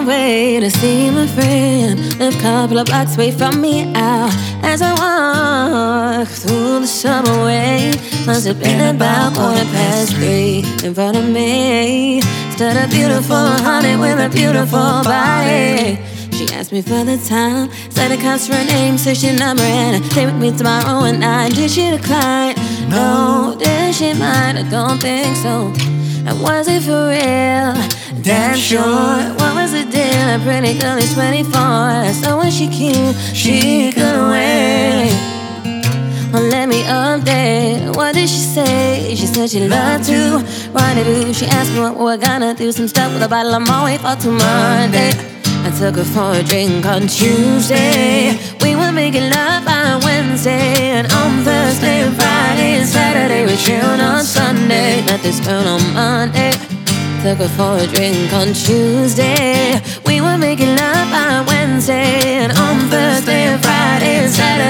way to see my friend. Live a couple of blocks away from me out. As I walk through the subway, must have been about 3:15. In front of me stood a beautiful honey with a beautiful body. She asked me for the time, said it counts for her name, searched your number, and stay with me tomorrow at 9. Did she decline? No. Did she mind? I don't think so. And was it for real? Damn sure. What was the deal? A pretty girl is 24, so was she cute? She couldn't wait. Well, let me update. What did she say? She said she loved to rendezvous. She asked me what we're gonna do. Some stuff with a bottle of Moet for Monday. I took her for a drink on Tuesday. We were making love on Wednesday, and on Thursday and Friday and Saturday we chilled on Sunday. Met this girl on Monday. Took her for a drink on Tuesday. We were making love on Wednesday, and on Thursday and Friday and Saturday